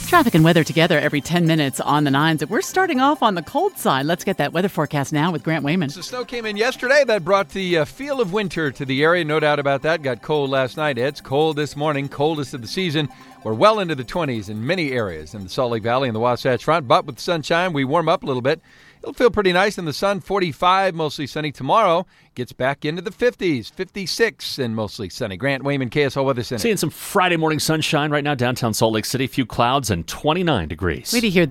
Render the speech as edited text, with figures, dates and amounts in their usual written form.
Traffic and weather together every 10 minutes on the nines. We're starting off on the cold side. Let's get that weather forecast now with Grant Wayman. The snow came in yesterday. That brought the feel of winter to the area. No doubt about that. Got cold last night. It's cold this morning, coldest of the season. We're well into the 20s in many areas in the Salt Lake Valley and the Wasatch Front. But with the sunshine, we warm up a little bit. It'll feel pretty nice in the sun. 45, mostly sunny. Tomorrow gets back into the 50s, 56, and mostly sunny. Grant Wayman, KSL Weather Center. Seeing some Friday morning sunshine right now, downtown Salt Lake City. Few clouds and 29 degrees. Way to hear